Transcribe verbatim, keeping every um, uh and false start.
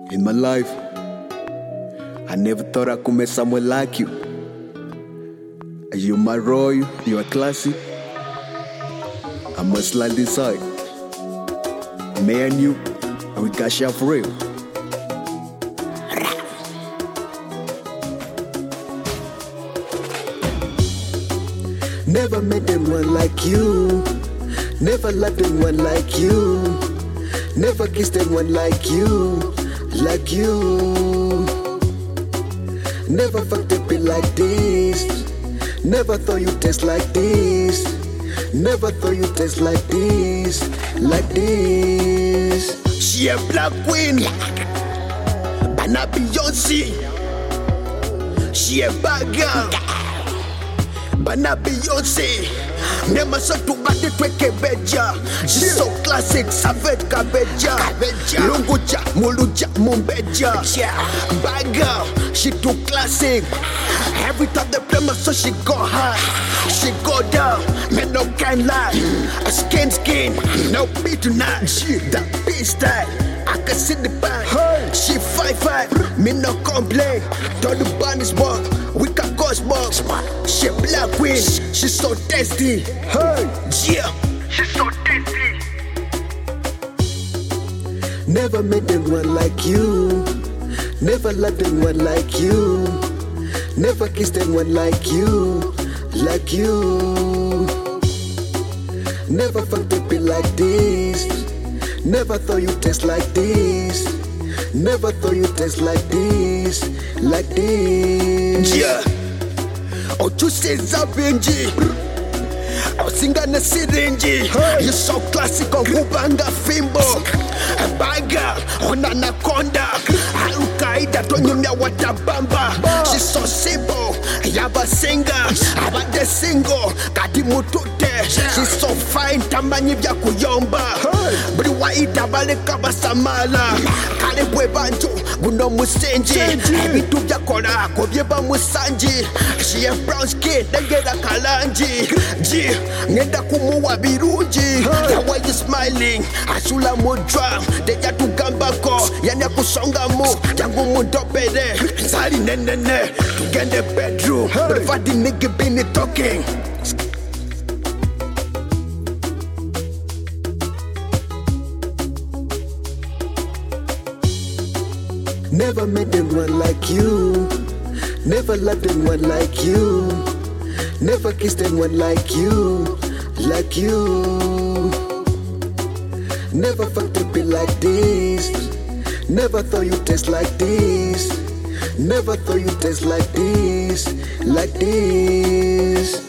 In my life, I never thought I could meet someone like you. You're my royal, you're classy. I must slide inside. Me and you, and we got shot for real. Never met anyone like you. Never loved anyone like you. Never kissed anyone like you. Like you. Never fucked a bit like this. Never thought you taste like this. Never thought you taste like this. Like this. She a black queen, but not Beyonce. She a bad girl, but not Beyonce. Never saw to bad it with Kebeja. She's so classic, savage Kabeja. Lunguja, Muluja, Mumbeja. Bad girl, she too classic. Every time they play my so she go high, she go down, man no can lie. A skin skin, no beat tonight. That beat style, I can see the band. She five five, me no complain. Don't the band is walk, we can go smoke. She black queen, she's so tasty. Hey, yeah, she's so tasty. Never met anyone like you. Never loved anyone like you. Never kissed anyone like you. Like you. Never fucked a bit like this. Never thought you taste like this. Never thought you taste like this. Like this. Yeah. Oh, tu sais Zabenji. Oh, singa na sirinji. You so classic on Kubanga Fimbo. Baga on Anaconda. Al-Qaeda tonyumya watabamba. She's so simple. Yaba singer. Aba de single. Kati mutute. She's so fine. Tamanyi vya kuyomba. Briwa itabale kaba samala. Kale bwebanjo. Buno musenji. Ebitu vya kora. Kobyeba musanji. She a brown skin. Dengera kalanji. Ji. Ngenda kumuwa birunji. The way you smiling. Asula mudra. Deja tugambako. Yani kusonga mu. Yangu mundopere. Sali nenene. Tugende bedroom. But if I the nigga been talking. Never met anyone like you. Never loved anyone like you. Never kissed anyone like you. Like you. Never fucked a bit like this. Never thought you taste like this. Never thought you taste like this. Like this.